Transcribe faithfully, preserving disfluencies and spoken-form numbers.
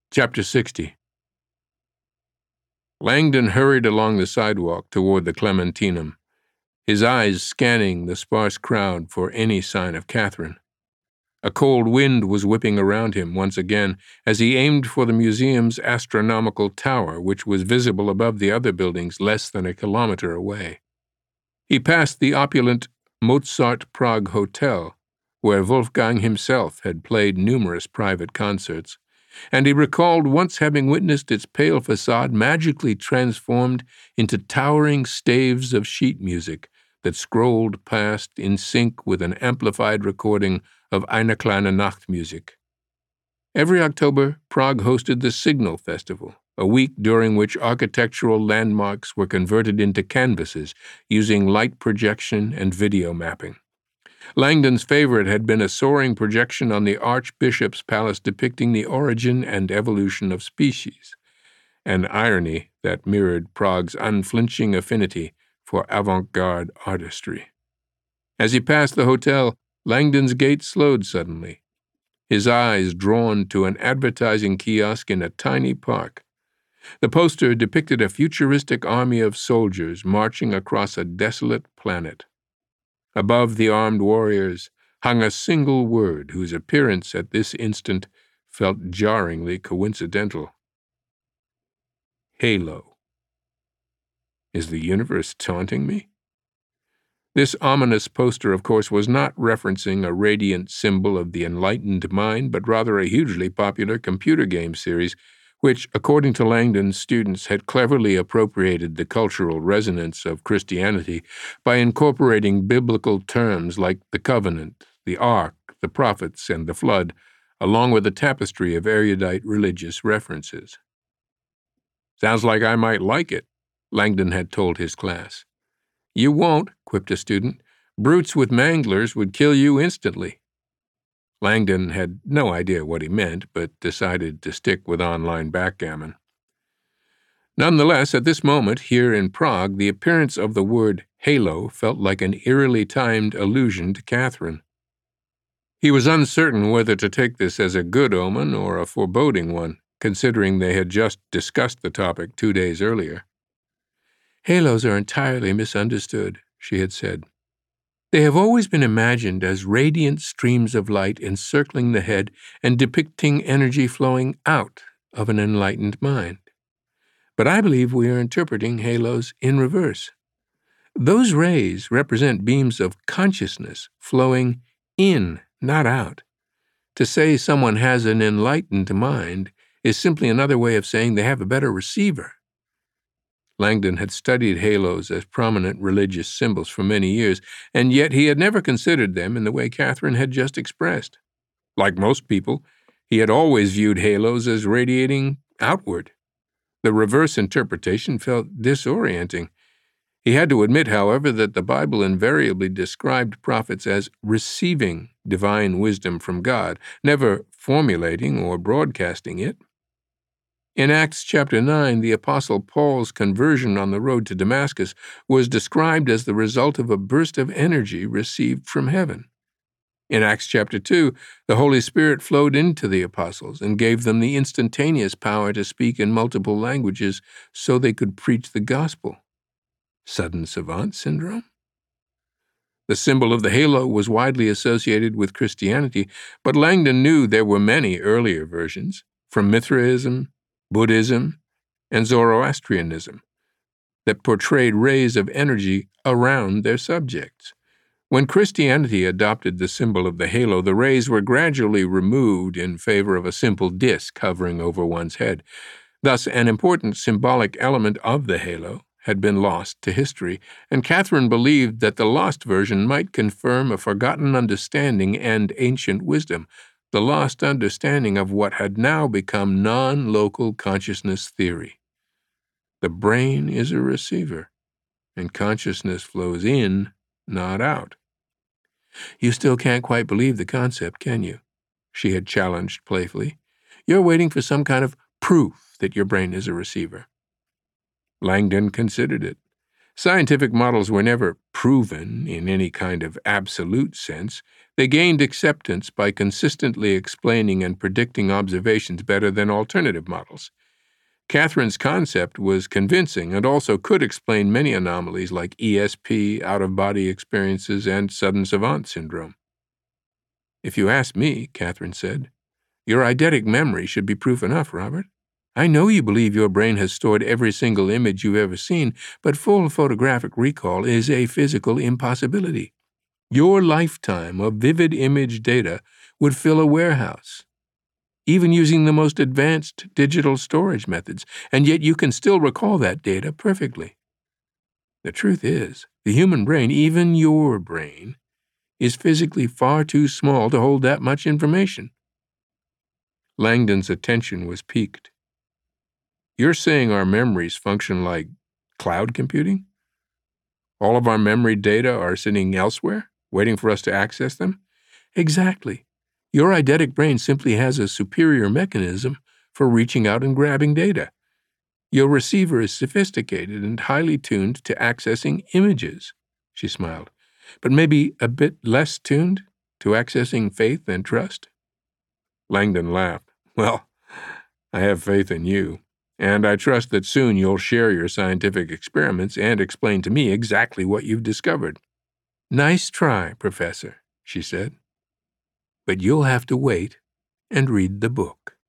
Chapter sixty. Langdon hurried along the sidewalk toward the Clementinum, his eyes scanning the sparse crowd for any sign of Catherine. A cold wind was whipping around him once again as he aimed for the museum's astronomical tower, which was visible above the other buildings less than a kilometer away. He passed the opulent Mozart Prague Hotel, where Wolfgang himself had played numerous private concerts, and he recalled once having witnessed its pale facade magically transformed into towering staves of sheet music that scrolled past in sync with an amplified recording of Eine kleine Nachtmusik. Every October, Prague hosted the Signal Festival, a week during which architectural landmarks were converted into canvases using light projection and video mapping. Langdon's favorite had been a soaring projection on the Archbishop's Palace depicting the origin and evolution of species, an irony that mirrored Prague's unflinching affinity for avant-garde artistry. As he passed the hotel, Langdon's gait slowed suddenly, his eyes drawn to an advertising kiosk in a tiny park. The poster depicted a futuristic army of soldiers marching across a desolate planet. Above the armed warriors hung a single word whose appearance at this instant felt jarringly coincidental. Halo. Is the universe taunting me? This ominous poster, of course, was not referencing a radiant symbol of the enlightened mind, but rather a hugely popular computer game series, which, according to Langdon's students, had cleverly appropriated the cultural resonance of Christianity by incorporating biblical terms like the covenant, the ark, the prophets, and the flood, along with a tapestry of erudite religious references. "Sounds like I might like it," Langdon had told his class. "You won't," quipped a student. "Brutes with manglers would kill you instantly." Langdon had no idea what he meant, but decided to stick with online backgammon. Nonetheless, at this moment, here in Prague, the appearance of the word halo felt like an eerily timed allusion to Catherine. He was uncertain whether to take this as a good omen or a foreboding one, considering they had just discussed the topic two days earlier. "Halos are entirely misunderstood," she had said. "They have always been imagined as radiant streams of light encircling the head and depicting energy flowing out of an enlightened mind. But I believe we are interpreting halos in reverse. Those rays represent beams of consciousness flowing in, not out. To say someone has an enlightened mind is simply another way of saying they have a better receiver." Langdon had studied halos as prominent religious symbols for many years, and yet he had never considered them in the way Catherine had just expressed. Like most people, he had always viewed halos as radiating outward. The reverse interpretation felt disorienting. He had to admit, however, that the Bible invariably described prophets as receiving divine wisdom from God, never formulating or broadcasting it. In Acts chapter nine, the Apostle Paul's conversion on the road to Damascus was described as the result of a burst of energy received from heaven. In Acts chapter two, the Holy Spirit flowed into the apostles and gave them the instantaneous power to speak in multiple languages so they could preach the gospel. Sudden savant syndrome? The symbol of the halo was widely associated with Christianity, but Langdon knew there were many earlier versions, from Mithraism, Buddhism, and Zoroastrianism, that portrayed rays of energy around their subjects. When Christianity adopted the symbol of the halo, the rays were gradually removed in favor of a simple disk hovering over one's head. Thus, an important symbolic element of the halo had been lost to history, and Catherine believed that the lost version might confirm a forgotten understanding and ancient wisdom, the lost understanding of what had now become non-local consciousness theory. The brain is a receiver, and consciousness flows in, not out. "You still can't quite believe the concept, can you?" she had challenged playfully. "You're waiting for some kind of proof that your brain is a receiver." Langdon considered it. Scientific models were never proven in any kind of absolute sense. They gained acceptance by consistently explaining and predicting observations better than alternative models. Catherine's concept was convincing and also could explain many anomalies like E S P, out-of-body experiences, and sudden savant syndrome. If you ask me, Catherine said, your eidetic memory should be proof enough, Robert. I know you believe your brain has stored every single image you've ever seen, but full photographic recall is a physical impossibility. Your lifetime of vivid image data would fill a warehouse, even using the most advanced digital storage methods, and yet you can still recall that data perfectly. The truth is, the human brain, even your brain, is physically far too small to hold that much information. Langdon's attention was piqued. You're saying our memories function like cloud computing? All of our memory data are sitting elsewhere, waiting for us to access them? Exactly. Your eidetic brain simply has a superior mechanism for reaching out and grabbing data. Your receiver is sophisticated and highly tuned to accessing images, she smiled, but maybe a bit less tuned to accessing faith and trust. Langdon laughed. Well, I have faith in you, and I trust that soon you'll share your scientific experiments and explain to me exactly what you've discovered. Nice try, Professor, she said. But you'll have to wait and read the book.